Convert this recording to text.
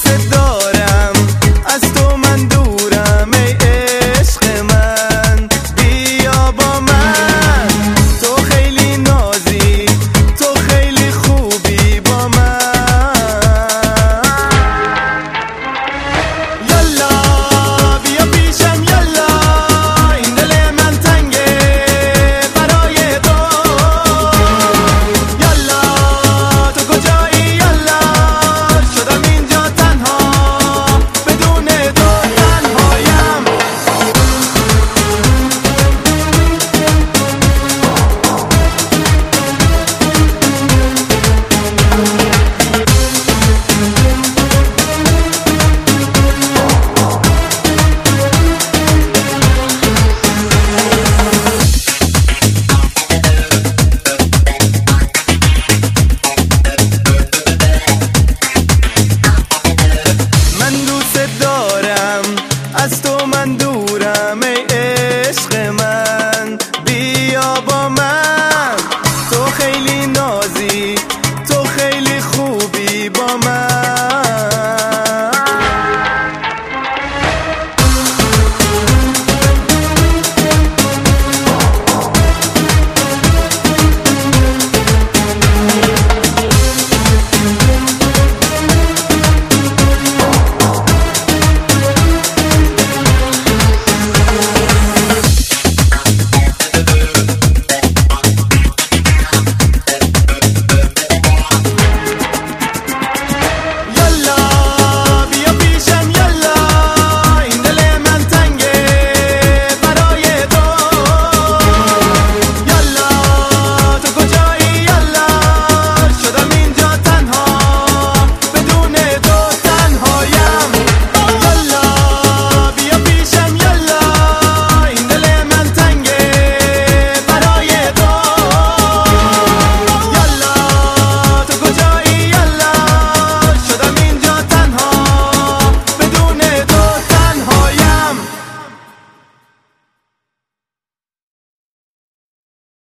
دارم، از تو من دورم ای عشق من، بیا با من. تو خیلی نازی، تو خیلی خوبی با من. یالا بیا پیشم یالا، این دل من تنگه برای تو. یالا تو کجایی یالا، شدم اینجا تنها بدون تو تنهایم. من دوست